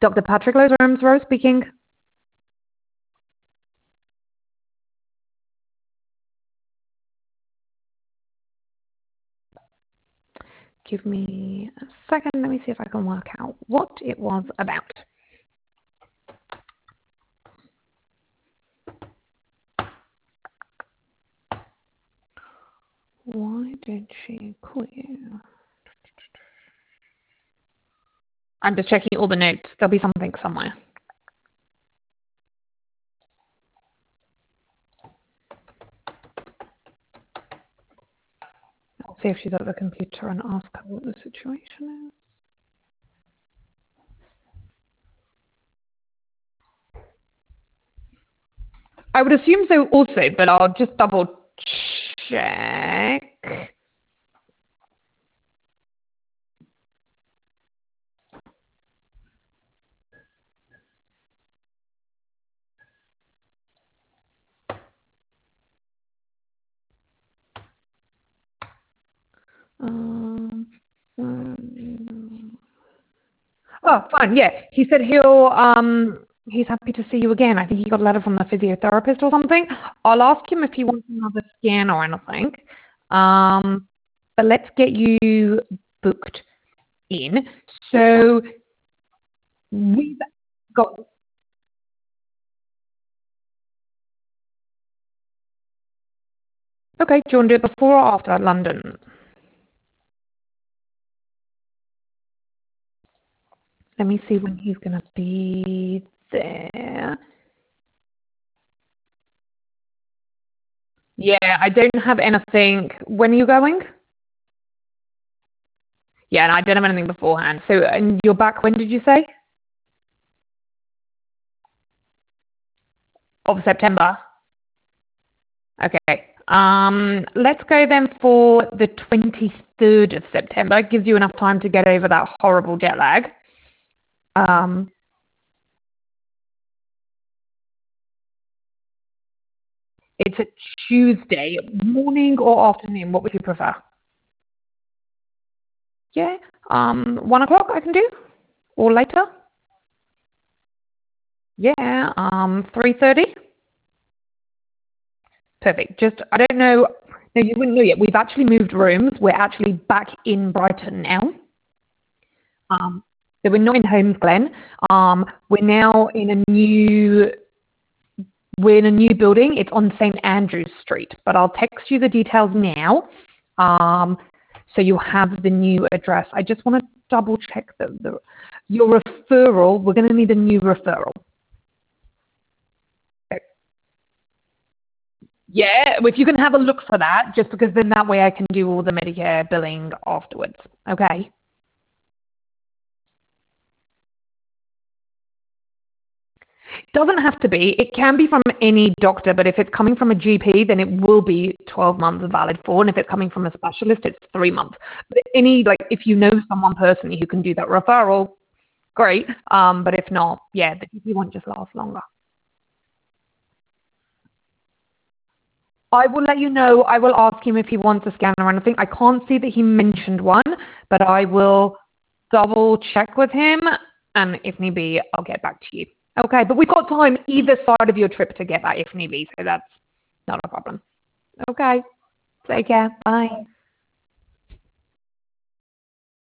Dr. Patrick Lowe's rooms, Rose speaking. Give me a second. Let me see if I can work out what it was about. Why did she call you? I'm just checking all the notes. There'll be something somewhere. I'll see if she's at the computer and ask her what the situation is. I would assume so also, but I'll just double check. Oh, fine. Yeah, he said he's happy to see you again. I think he got a letter from the physiotherapist or something. I'll ask him if he wants another scan or anything. But let's get you booked in. So we've got. Okay, do you want to do it before or after London? Let me see when he's going to be there. Yeah, I don't have anything. When are you going? Yeah, and I don't have anything beforehand. So, and you're back, when did you say? Of September? Okay. Let's go then for the 23rd of September. It gives you enough time to get over that horrible jet lag. It's a Tuesday. Morning or afternoon? What would you prefer? Yeah. 1 o'clock I can do? Or later? Yeah. 3:30? Perfect. Just, I don't know. No, you wouldn't know yet. We've actually moved rooms. We're actually back in Brighton now. So we're not in Holmes Glen. We're now in a new building. It's on St. Andrews Street, but I'll text you the details now. So you'll have the new address. I just want to double check your referral. We're going to need a new referral. Yeah, if you can have a look for that, just because then that way I can do all the Medicare billing afterwards. Okay. Doesn't have to be. It can be from any doctor, but if it's coming from a GP, then it will be 12 months valid for. And if it's coming from a specialist, it's 3 months. But if you know someone personally who can do that referral, great. But if not, yeah, the GP won't just last longer. I will let you know. I will ask him if he wants a scan or anything. I can't see that he mentioned one, but I will double check with him. And if need be, I'll get back to you. Okay, but we've got time either side of your trip to get back if need be, so that's not a problem. Okay, take care. Bye.